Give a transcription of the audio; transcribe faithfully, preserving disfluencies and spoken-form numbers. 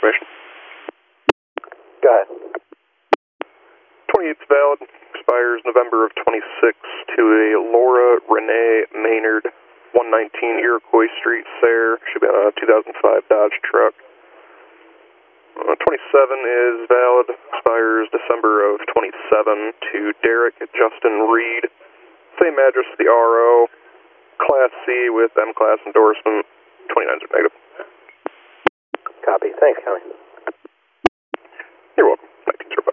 information. Go ahead. twenty-eight's valid, expires November of twenty-six to a Laura Renee Maynard, one nineteen Iroquois Street, Sayre. Should be on a two thousand five Dodge truck. Uh, twenty-seven is valid, expires December of twenty-seven to Derek Justin Reed. Same address as the R O, Class C with M-Class endorsement, twenty-nines are negative. Copy. Thanks, County. You're welcome. nineteen zero five.